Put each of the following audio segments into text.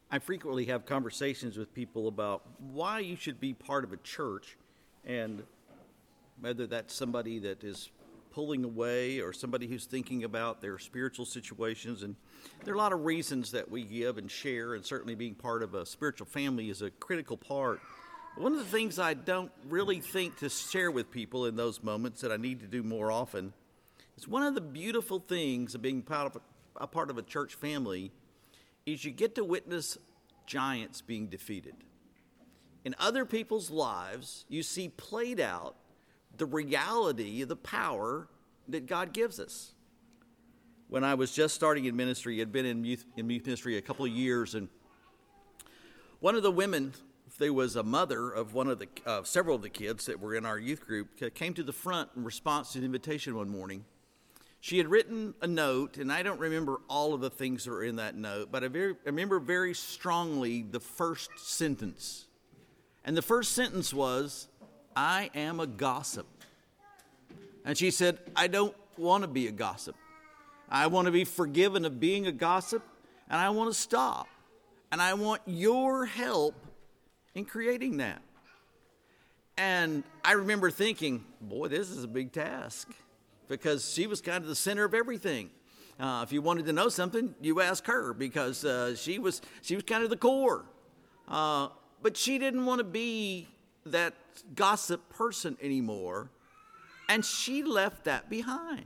I frequently have conversations with people about why you should be part of a church, and whether that's somebody that is pulling away or somebody who's thinking about their spiritual situations. And there are a lot of reasons that we give and share, and certainly being part of a spiritual family is a critical part. But one of the things I don't really think to share with people in those moments that I need to do more often is one of the beautiful things of being part of a church family is you get to witness giants being defeated. In other people's lives, you see played out the reality of the power that God gives us. When I was just starting in ministry, I'd been in youth ministry a couple of years, and one of the women, there was a mother of one of the several of the kids that were in our youth group, came to the front in response to the invitation one morning. She had written a note, and I don't remember all of the things that were in that note, but I remember very strongly the first sentence. And the first sentence was, "I am a gossip." And she said, "I don't want to be a gossip. I want to be forgiven of being a gossip, and I want to stop. And I want your help in creating that." And I remember thinking, boy, this is a big task, because she was kind of the center of everything. If you wanted to know something, you ask her, because she was kind of the core. But she didn't want to be that gossip person anymore, and she left that behind.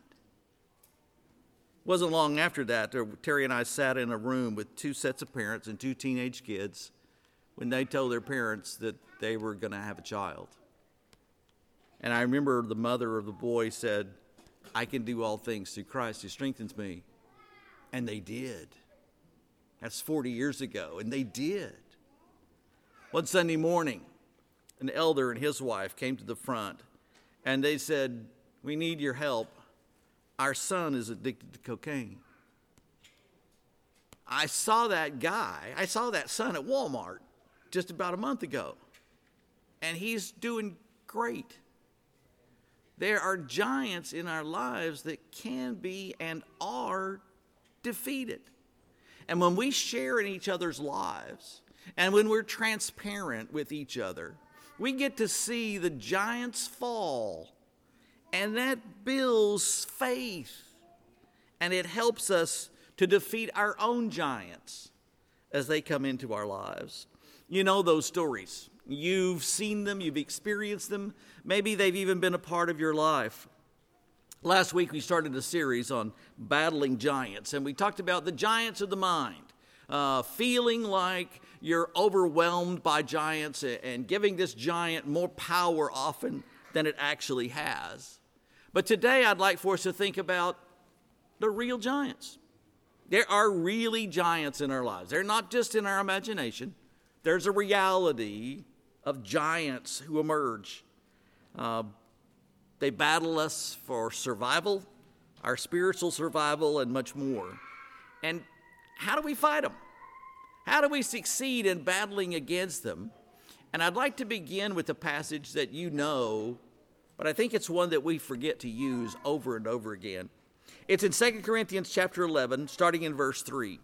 Wasn't long after that, Terry and I sat in a room with two sets of parents and two teenage kids when they told their parents that they were going to have a child. And I remember the mother of the boy said, "I can do all things through Christ who strengthens me." And they did. That's 40 years ago, and they did. One Sunday morning, an elder and his wife came to the front, and they said, "We need your help. Our son is addicted to cocaine." I saw that son at Walmart just about a month ago, and he's doing great. There are giants in our lives that can be and are defeated. And when we share in each other's lives, and when we're transparent with each other, we get to see the giants fall. And that builds faith. And it helps us to defeat our own giants as they come into our lives. You know those stories. You've seen them, you've experienced them. Maybe they've even been a part of your life. Last week we started a series on battling giants, and we talked about the giants of the mind, feeling like you're overwhelmed by giants and giving this giant more power often than it actually has. But today I'd like for us to think about the real giants. There are really giants in our lives. They're not just in our imagination. There's a reality of giants who emerge. They battle us for survival, our spiritual survival, and much more. And how do we fight them? How do we succeed in battling against them? And I'd like to begin with a passage that you know, but I think it's one that we forget to use over and over again. It's in 2 Corinthians chapter 11, starting in verse 3.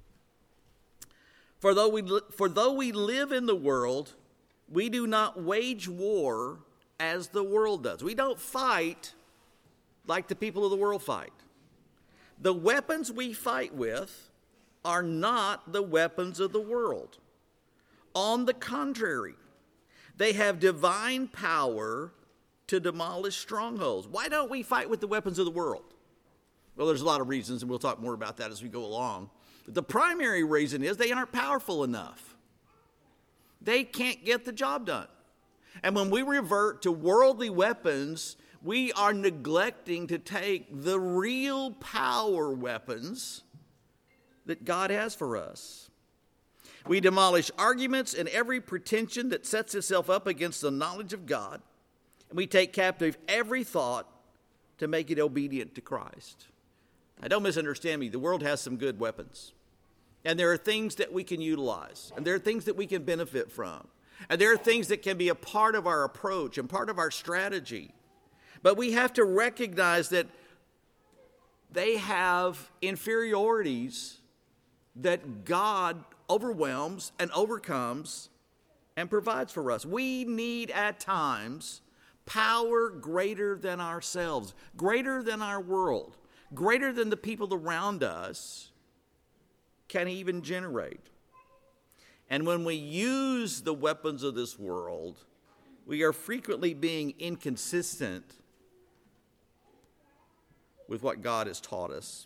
For though we live in the world, we do not wage war as the world does. We don't fight like the people of the world fight. The weapons we fight with are not the weapons of the world. On the contrary, they have divine power to demolish strongholds. Why don't we fight with the weapons of the world? Well, there's a lot of reasons, and we'll talk more about that as we go along. But the primary reason is they aren't powerful enough. They can't get the job done. And when we revert to worldly weapons, we are neglecting to take the real power weapons that God has for us. We demolish arguments and every pretension that sets itself up against the knowledge of God. And we take captive every thought to make it obedient to Christ. Now, don't misunderstand me. The world has some good weapons. And there are things that we can utilize. And there are things that we can benefit from. And there are things that can be a part of our approach and part of our strategy. But we have to recognize that they have inferiorities that God overwhelms and overcomes and provides for us. We need at times power greater than ourselves, greater than our world, greater than the people around us can even generate. And when we use the weapons of this world, we are frequently being inconsistent with what God has taught us.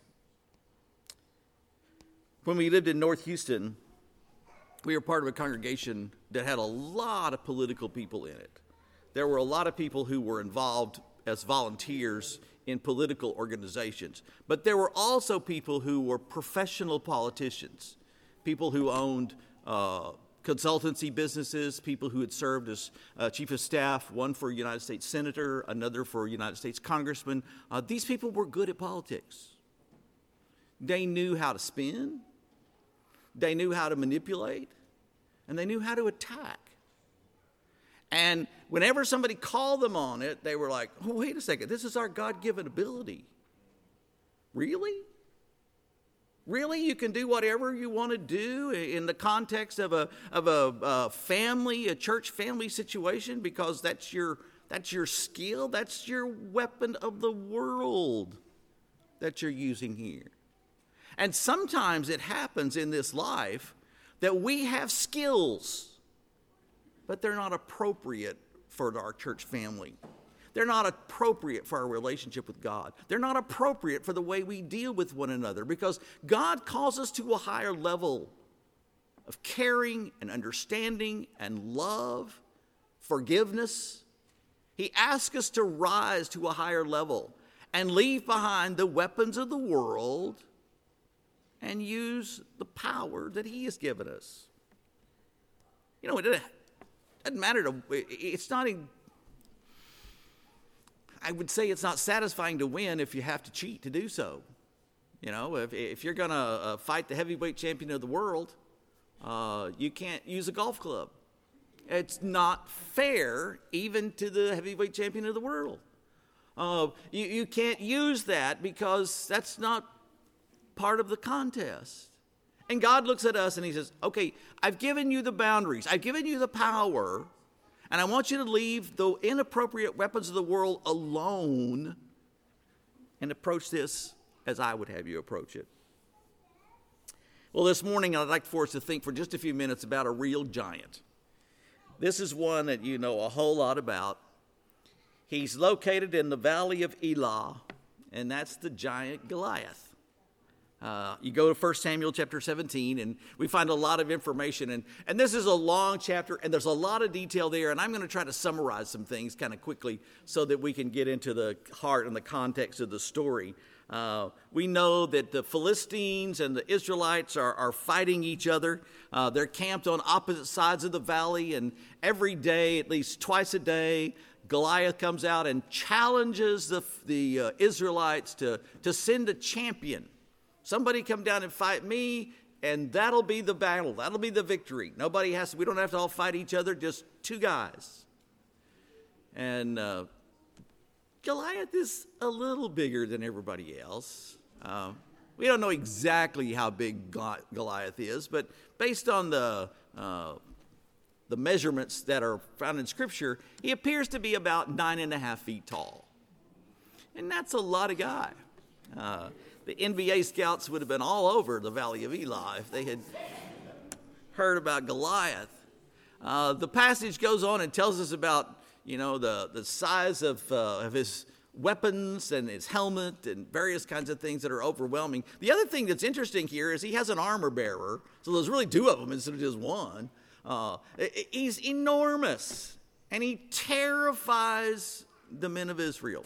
When we lived in North Houston, we were part of a congregation that had a lot of political people in it. There were a lot of people who were involved as volunteers in political organizations. But there were also people who were professional politicians, people who owned consultancy businesses, people who had served as chief of staff, one for a United States senator, another for a United States congressman. These people were good at politics. They knew how to spin, they knew how to manipulate, and they knew how to attack. And whenever somebody called them on it, they were like, oh, wait a second, this is our God-given ability. Really? Really? You can do whatever you want to do in the context of a family, a church family situation, because that's your skill, that's your weapon of the world that you're using here. And sometimes it happens in this life that we have skills, but they're not appropriate for our church family. They're not appropriate for our relationship with God. They're not appropriate for the way we deal with one another, because God calls us to a higher level of caring and understanding and love, forgiveness. He asks us to rise to a higher level and leave behind the weapons of the world and use the power that He has given us. You know, it doesn't matter it's not, I would say it's not satisfying to win if you have to cheat to do so. You know, if you're going to fight the heavyweight champion of the world, you can't use a golf club. It's not fair even to the heavyweight champion of the world. You can't use that because that's not part of the contest. And God looks at us and He says, okay, I've given you the boundaries. I've given you the power. And I want you to leave the inappropriate weapons of the world alone and approach this as I would have you approach it. Well, this morning I'd like for us to think for just a few minutes about a real giant. This is one that you know a whole lot about. He's located in the valley of Elah, and that's the giant Goliath. You go to 1 Samuel chapter 17, and we find a lot of information. And this is a long chapter, and there's a lot of detail there. And I'm going to try to summarize some things kind of quickly so that we can get into the heart and the context of the story. We know that the Philistines and the Israelites are fighting each other. They're camped on opposite sides of the valley, and every day, at least twice a day, Goliath comes out and challenges the Israelites to send a champion. Somebody come down and fight me, and that'll be the battle. That'll be the victory. We don't have to all fight each other, just two guys. And Goliath is a little bigger than everybody else. We don't know exactly how big Goliath is, but based on the measurements that are found in Scripture, he appears to be about 9.5 feet tall. And that's a lot of guy. The NBA scouts would have been all over the Valley of Elah if they had heard about Goliath. The passage goes on and tells us about, the size of his weapons and his helmet and various kinds of things that are overwhelming. The other thing that's interesting here is he has an armor bearer, so there's really two of them instead of just one. He's enormous, and he terrifies the men of Israel.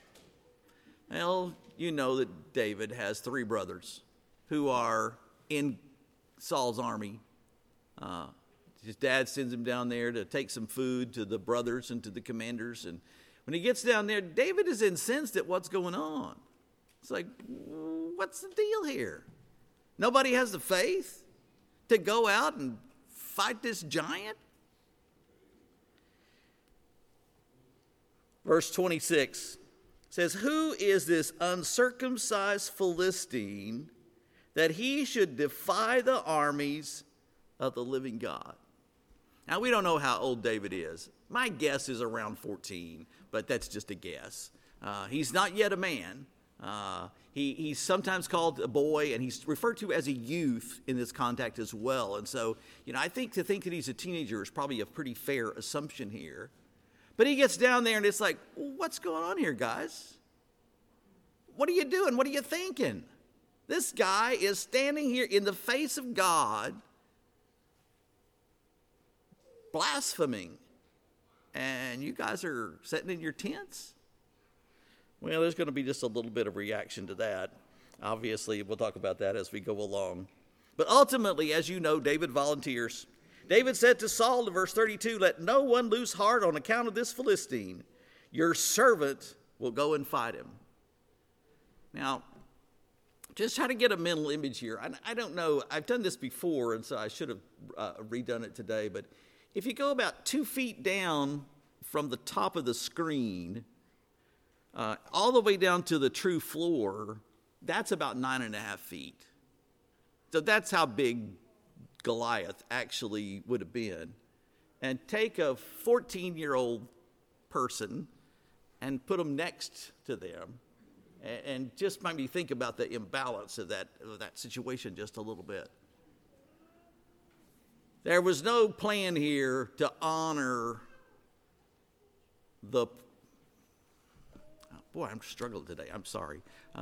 Well, you know that David has 3 brothers who are in Saul's army. His dad sends him down there to take some food to the brothers and to the commanders. And when he gets down there, David is incensed at what's going on. It's like, what's the deal here? Nobody has the faith to go out and fight this giant? Verse 26 says, "Who is this uncircumcised Philistine that he should defy the armies of the living God. Now, we don't know how old David is. My guess is around 14, but that's just a guess. He's not yet a man. He's sometimes called a boy, and he's referred to as a youth in this context as well. And so, I think that he's a teenager is probably a pretty fair assumption here. But he gets down there, and it's like, what's going on here, guys? What are you doing? What are you thinking? This guy is standing here in the face of God, blaspheming, and you guys are sitting in your tents? Well, there's going to be just a little bit of reaction to that. Obviously, we'll talk about that as we go along. But ultimately, as you know, David volunteers. David said to Saul in verse 32, "Let no one lose heart on account of this Philistine. Your servant will go and fight him." Now, just try to get a mental image here. I don't know. I've done this before, and so I should have redone it today. But if you go about 2 feet down from the top of the screen, all the way down to the true floor, that's about 9.5 feet. So that's how big Goliath actually would have been. And take a 14-year-old person and put them next to them, and just make me think about the imbalance of that situation just a little bit. There was no plan here to honor the... Boy, I'm struggling today. I'm sorry.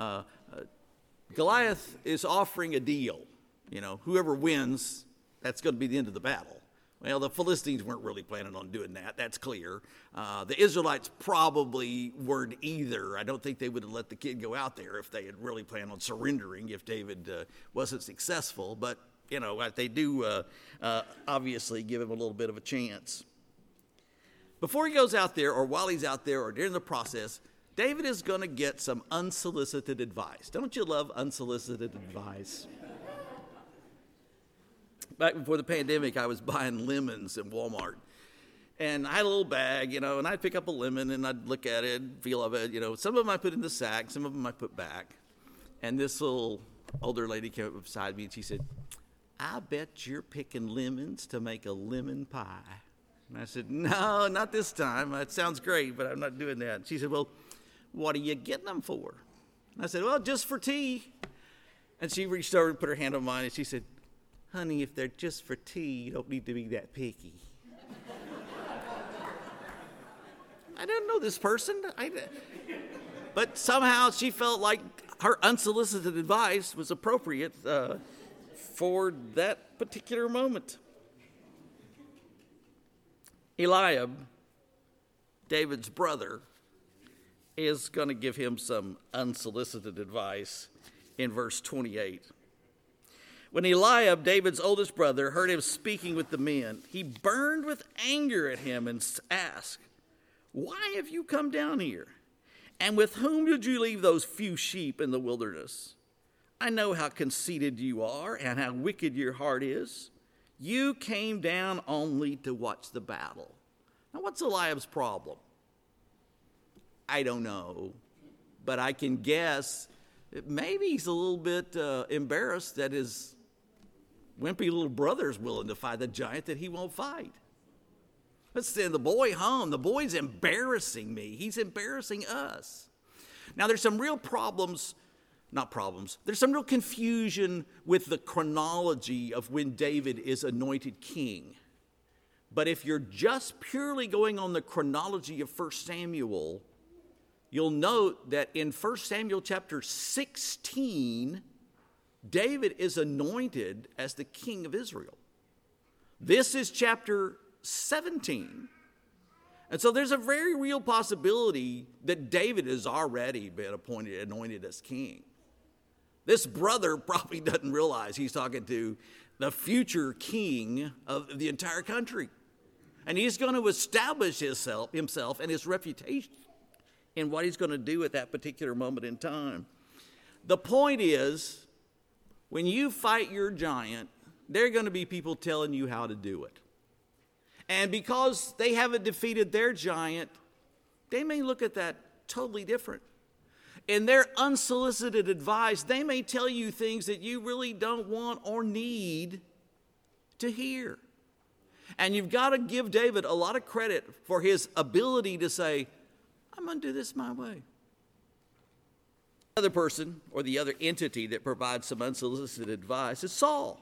Goliath is offering a deal. Whoever wins, that's going to be the end of the battle. Well, the Philistines weren't really planning on doing that. That's clear. The Israelites probably weren't either. I don't think they would have let the kid go out there if they had really planned on surrendering if David wasn't successful. But, they do obviously give him a little bit of a chance. Before he goes out there, or while he's out there, or during the process, David is going to get some unsolicited advice. Don't you love unsolicited advice? Back before the pandemic, I was buying lemons in Walmart. And I had a little bag, and I'd pick up a lemon, and I'd look at it, feel of it. Some of them I put in the sack, some of them I put back. And this little older lady came up beside me, and she said, "I bet you're picking lemons to make a lemon pie." And I said, "No, not this time. It sounds great, but I'm not doing that." And she said, "Well, what are you getting them for?" And I said, "Well, just for tea." And she reached over and put her hand on mine, and she said, "Honey, if they're just for tea, you don't need to be that picky." I didn't know this person, but somehow she felt like her unsolicited advice was appropriate for that particular moment. Eliab, David's brother, is going to give him some unsolicited advice in verse 28. When Eliab, David's oldest brother, heard him speaking with the men, he burned with anger at him and asked, "Why have you come down here? And with whom did you leave those few sheep in the wilderness? I know how conceited you are and how wicked your heart is. You came down only to watch the battle." Now, what's Eliab's problem? I don't know, but I can guess maybe he's a little bit embarrassed that his wimpy little brother's willing to fight the giant that he won't fight. Let's send the boy home. The boy's embarrassing me. He's embarrassing us. Now, there's some real there's some real confusion with the chronology of when David is anointed king. But if you're just purely going on the chronology of 1 Samuel, you'll note that in 1 Samuel chapter 16, David is anointed as the king of Israel. This is chapter 17. And so there's a very real possibility that David has already been anointed as king. This brother probably doesn't realize he's talking to the future king of the entire country. And he's going to establish himself and his reputation in what he's going to do at that particular moment in time. The point is, when you fight your giant, there are going to be people telling you how to do it. And because they haven't defeated their giant, they may look at that totally different. In their unsolicited advice, they may tell you things that you really don't want or need to hear. And you've got to give David a lot of credit for his ability to say, I'm going to do this my way. The other person or the other entity that provides some unsolicited advice is Saul.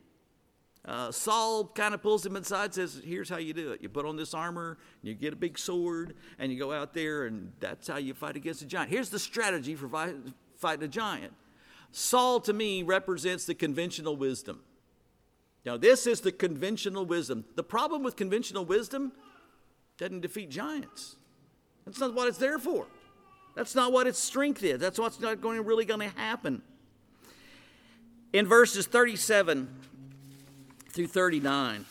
Saul kind of pulls him inside and says, here's how you do it. You put on this armor, you get a big sword, and you go out there, and that's how you fight against a giant. Here's the strategy for fighting a giant. Saul, to me, represents the conventional wisdom. Now, this is the conventional wisdom. The problem with conventional wisdom doesn't defeat giants. That's not what it's there for. That's not what its strength is. That's what's not really going to happen. In verses 37 through 39,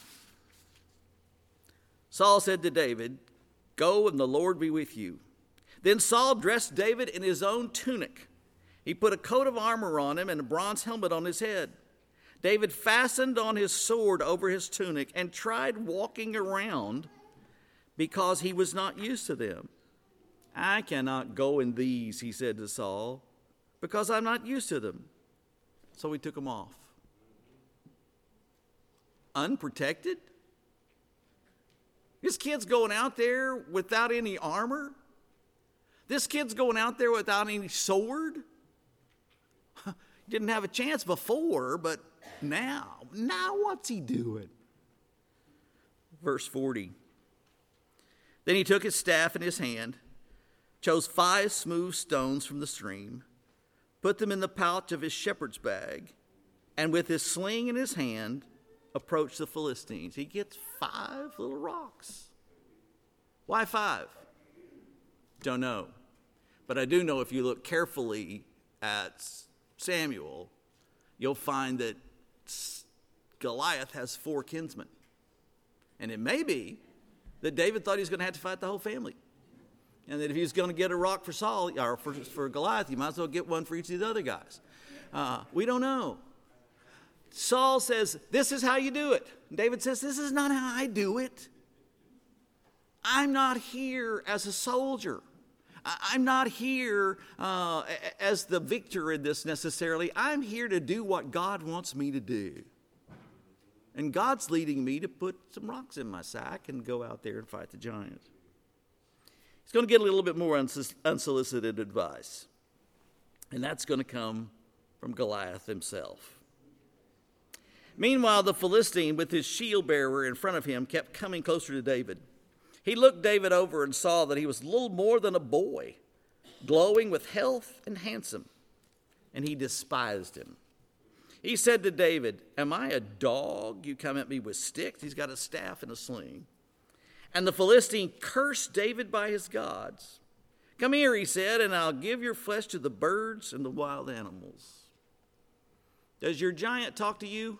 Saul said to David, go and the Lord be with you. Then Saul dressed David in his own tunic. He put a coat of armor on him and a bronze helmet on his head. David fastened on his sword over his tunic and tried walking around because he was not used to them. I cannot go in these, he said to Saul, because I'm not used to them. So he took them off. Unprotected? This kid's going out there without any armor? This kid's going out there without any sword? Didn't have a chance before, but now what's he doing? Verse 40. Then he took his staff in his hand, chose 5 smooth stones from the stream, put them in the pouch of his shepherd's bag, and with his sling in his hand, approached the Philistines. He gets 5 little rocks. Why 5? Don't know. But I do know if you look carefully at Samuel, you'll find that Goliath has 4 kinsmen. And it may be that David thought he was going to have to fight the whole family. And that if he was going to get a rock for Saul, or for Goliath, he might as well get one for each of the other guys. We don't know. Saul says, this is how you do it. David says, this is not how I do it. I'm not here as a soldier. I'm not here as the victor in this necessarily. I'm here to do what God wants me to do. And God's leading me to put some rocks in my sack and go out there and fight the giant. He's going to get a little bit more unsolicited advice. And that's going to come from Goliath himself. Meanwhile, the Philistine, with his shield bearer in front of him, kept coming closer to David. He looked David over and saw that he was little more than a boy, glowing with health and handsome, and he despised him. He said to David, am I a dog? You come at me with sticks. He's got a staff and a sling. And the Philistine cursed David by his gods. Come here, he said, and I'll give your flesh to the birds and the wild animals. Does your giant talk to you?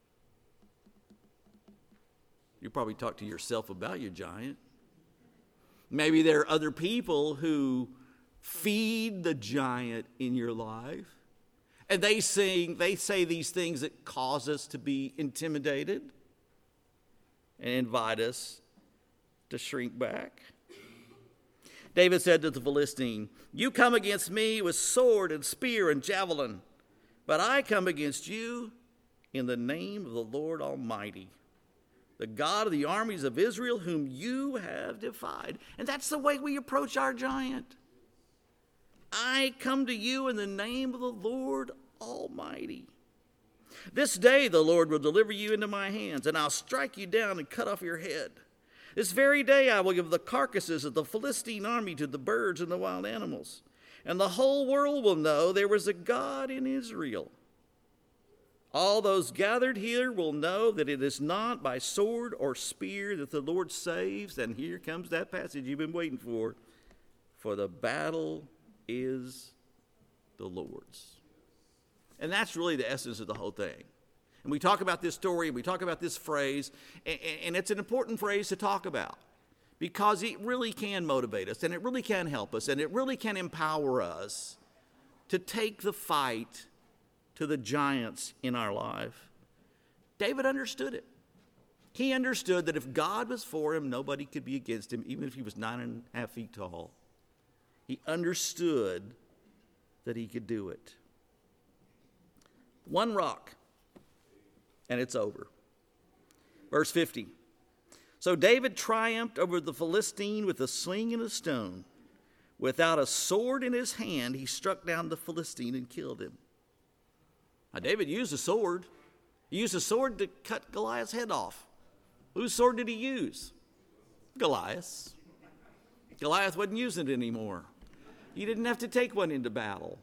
You probably talk to yourself about your giant. Maybe there are other people who feed the giant in your life. And they say these things that cause us to be intimidated and invite us to shrink back. David said to the Philistine, you come against me with sword and spear and javelin, but I come against you in the name of the Lord Almighty, the God of the armies of Israel, whom you have defied. And that's the way we approach our giant. I come to you in the name of the Lord Almighty. This day the Lord will deliver you into my hands, and I'll strike you down and cut off your head. This very day I will give the carcasses of the Philistine army to the birds and the wild animals, and the whole world will know there was a God in Israel. All those gathered here will know that it is not by sword or spear that the Lord saves. And here comes that passage you've been waiting for. For the battle is the Lord's. And that's really the essence of the whole thing. And we talk about this story, we talk about this phrase, and it's an important phrase to talk about because it really can motivate us, and it really can help us, and it really can empower us to take the fight to the giants in our life. David understood it. He understood that if God was for him, nobody could be against him, even if he was 9.5 feet tall. He understood that he could do it. One rock, and it's over. Verse 50. So David triumphed over the Philistine with a sling and a stone. Without a sword in his hand, he struck down the Philistine and killed him. Now, David used a sword. He used a sword to cut Goliath's head off. Whose sword did he use? Goliath's. Goliath wasn't using it anymore. He didn't have to take one into battle.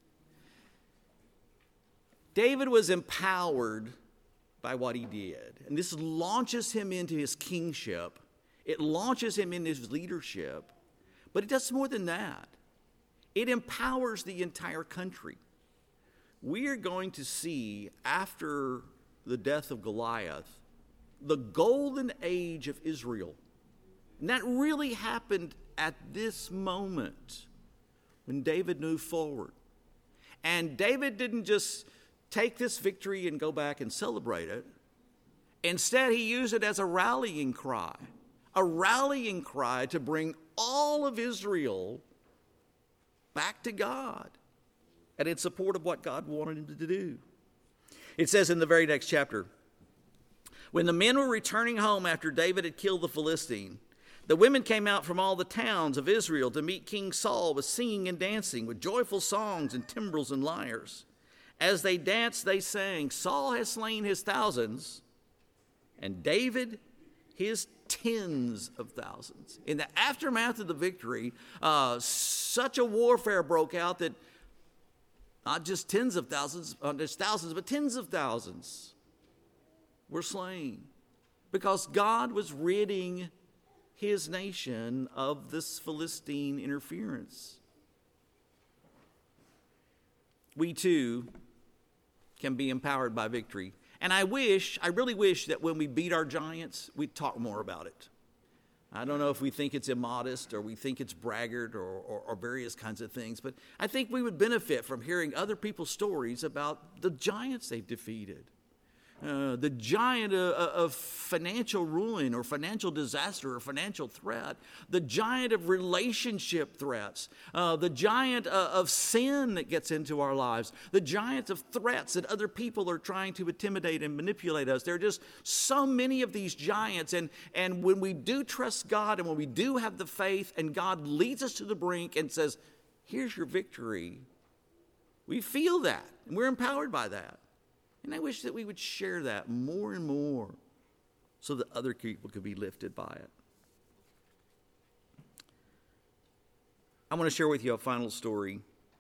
David was empowered by what he did. And this launches him into his kingship. It launches him into his leadership. But it does more than that. It empowers the entire country. We are going to see, after the death of Goliath, the golden age of Israel. And that really happened at this moment when David moved forward. And David didn't just take this victory and go back and celebrate it. Instead, he used it as a rallying cry to bring all of Israel back to God and in support of what God wanted him to do. It says in the very next chapter, when the men were returning home after David had killed the Philistine, the women came out from all the towns of Israel to meet King Saul with singing and dancing, with joyful songs and timbrels and lyres. As they danced, they sang, Saul has slain his thousands, and David his tens of thousands. In the aftermath of the victory, such a warfare broke out that not just tens of thousands, just thousands, but tens of thousands were slain because God was ridding his nation of this Philistine interference. We too can be empowered by victory. And I really wish that when we beat our giants, we'd talk more about it. I don't know if we think it's immodest or we think it's braggart or various kinds of things, but I think we would benefit from hearing other people's stories about the giants they've defeated. The giant of financial ruin or financial disaster or financial threat, the giant of relationship threats, the giant of sin that gets into our lives, the giant of threats that other people are trying to intimidate and manipulate us. There are just so many of these giants, and when we do trust God and when we do have the faith and God leads us to the brink and says, here's your victory, we feel that and we're empowered by that. And I wish that we would share that more and more so that other people could be lifted by it. I want to share with you a final story.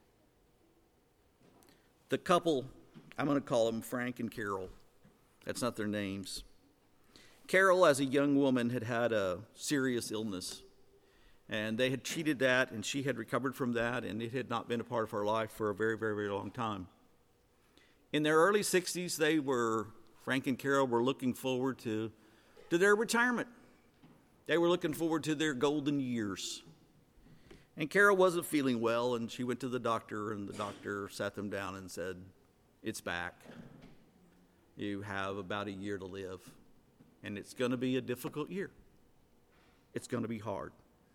The couple, I'm going to call them Frank and Carol. That's not their names. Carol, as a young woman, had had a serious illness. And they had treated that, and she had recovered from that, and it had not been a part of her life for a very, very, very long time. In their early 60s, Frank and Carol were looking forward to their retirement. They were looking forward to their golden years. And Carol wasn't feeling well, and she went to the doctor, and the doctor sat them down and said, it's back. You have about a year to live, and it's going to be a difficult year. It's going to be hard.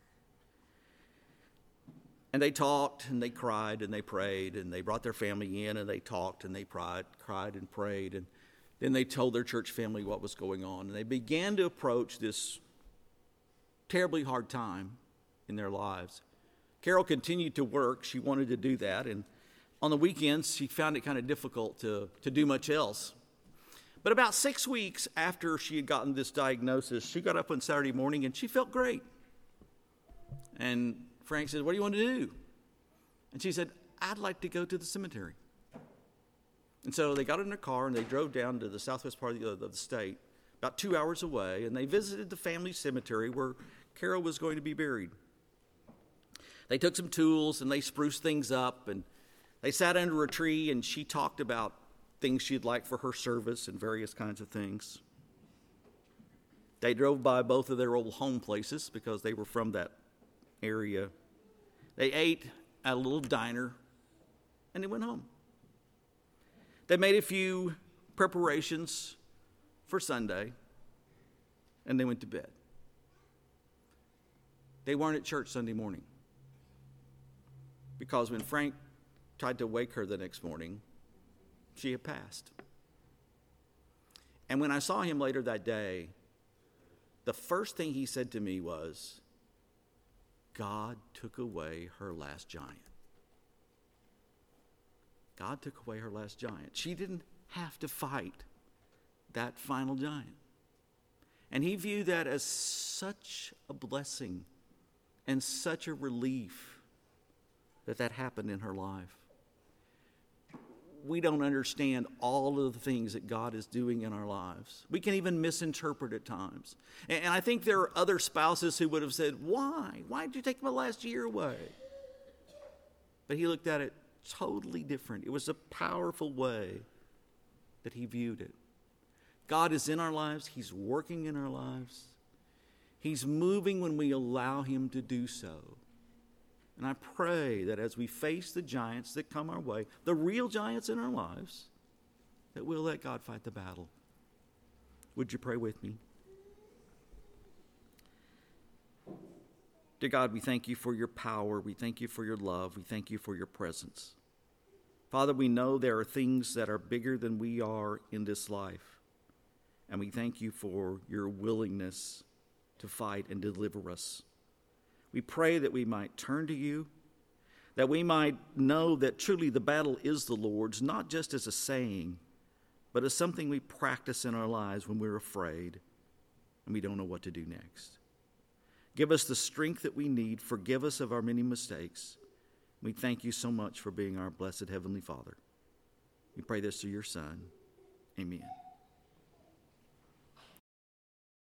And they talked, and they cried, and they prayed, and they brought their family in, and they talked, and they cried and prayed, and then they told their church family what was going on. And they began to approach this terribly hard time in their lives. Carol continued to work. She wanted to do that, and on the weekends, she found it kind of difficult to do much else. But about 6 weeks after she had gotten this diagnosis, she got up on Saturday morning, and she felt great. And Frank said, what do you want to do? And she said, I'd like to go to the cemetery. And so they got in their car and they drove down to the southwest part of the state, about 2 hours away, and they visited the family cemetery where Carol was going to be buried. They took some tools and they spruced things up, and they sat under a tree, and she talked about things she'd like for her service and various kinds of things. They drove by both of their old home places because they were from that area. They ate at a little diner, and they went home. They made a few preparations for Sunday, and they went to bed. They weren't at church Sunday morning because when Frank tried to wake her the next morning, she had passed. And when I saw him later that day, the first thing he said to me was, God took away her last giant. God took away her last giant. She didn't have to fight that final giant. And he viewed that as such a blessing and such a relief that happened in her life. We don't understand all of the things that God is doing in our lives. We can even misinterpret at times. And I think there are other spouses who would have said, why? Why did you take my last year away? But he looked at it totally different. It was a powerful way that he viewed it. God is in our lives. He's working in our lives. He's moving when we allow him to do so. And I pray that as we face the giants that come our way, the real giants in our lives, that we'll let God fight the battle. Would you pray with me? Dear God, we thank you for your power. We thank you for your love. We thank you for your presence. Father, we know there are things that are bigger than we are in this life. And we thank you for your willingness to fight and deliver us. We pray that we might turn to you, that we might know that truly the battle is the Lord's, not just as a saying, but as something we practice in our lives when we're afraid and we don't know what to do next. Give us the strength that we need. Forgive us of our many mistakes. We thank you so much for being our blessed Heavenly Father. We pray this through your Son. Amen.